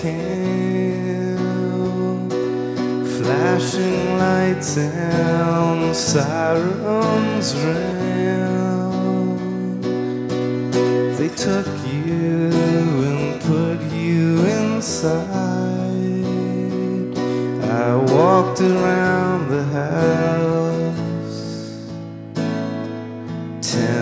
camp, flashing lights and sirens round. They took you and put you inside. I walked around the house 10